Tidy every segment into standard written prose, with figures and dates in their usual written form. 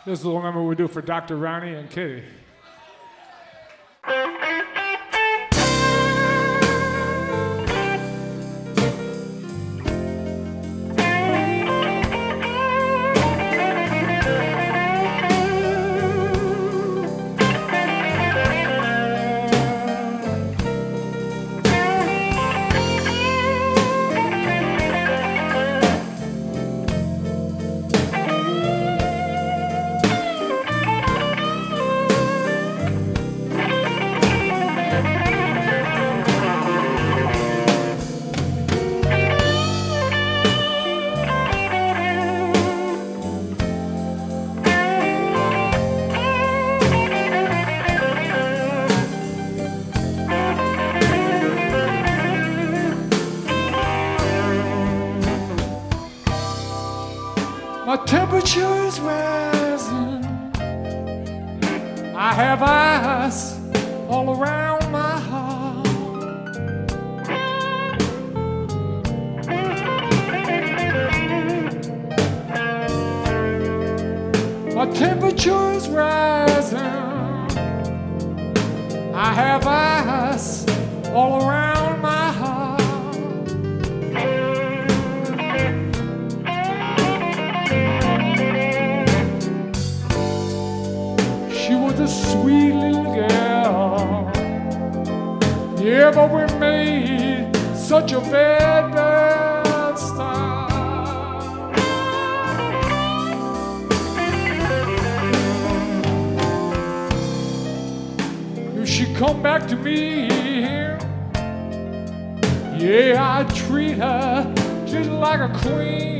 This is a little number we do for Dr. Ronnie and Kitty. My temperature is rising. I have ice all around my heart. My temperature is rising. I have ice all around my heart. She was a sweet little girl. Yeah, but we made such a bad start. If she come back to me, yeah, I treat her just like a queen.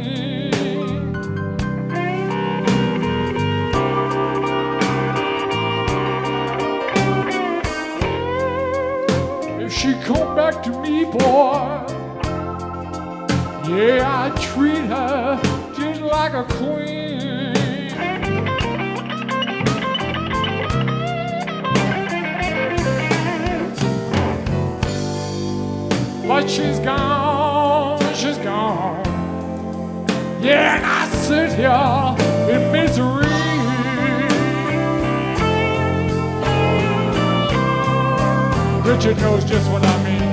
She come back to me, boy. Yeah, I treat her just like a queen. But she's gone, she's gone. Yeah, and I sit here in misery. Richard knows just what I mean.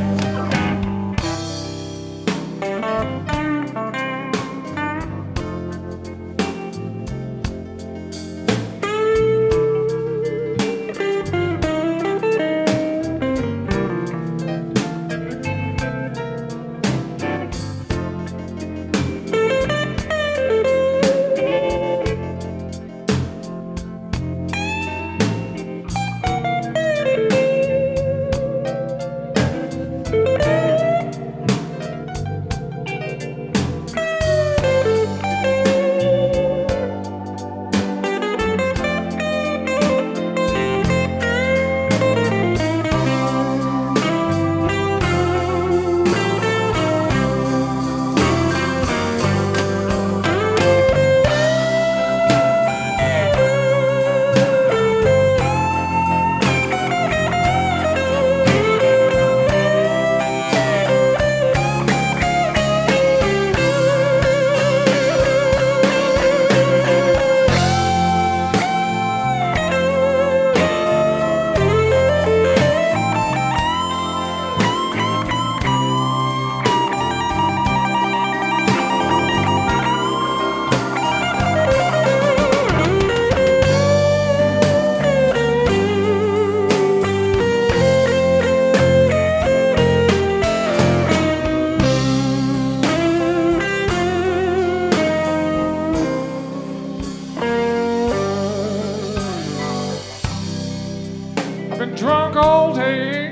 Been drunk all day.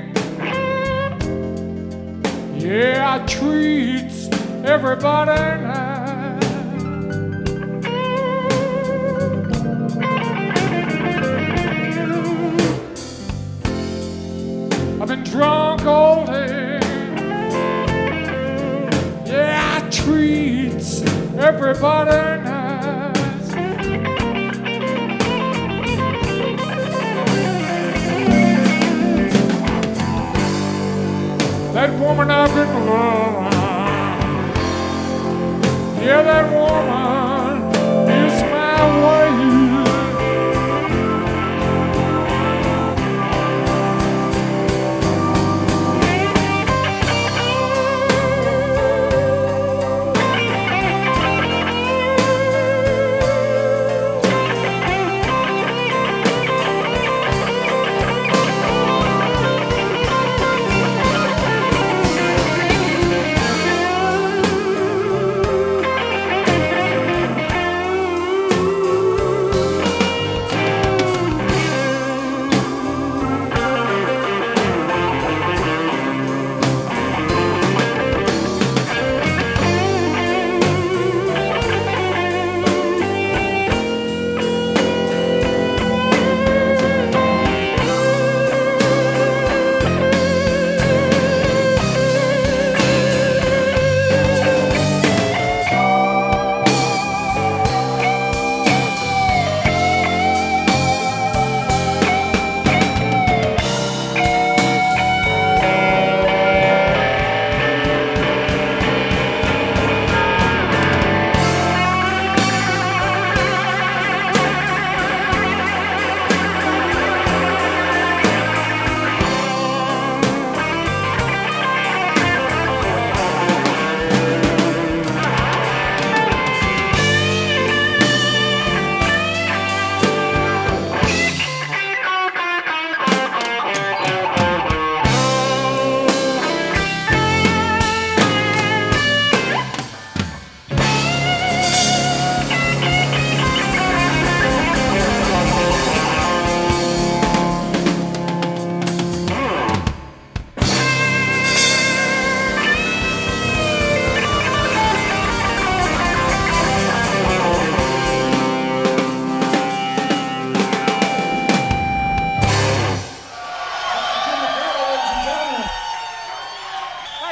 Yeah, I treat everybody nice. I've been drunk all day. Yeah, I treat everybody nice. That woman I've been loving, yeah, that woman is my wife.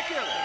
Thank you.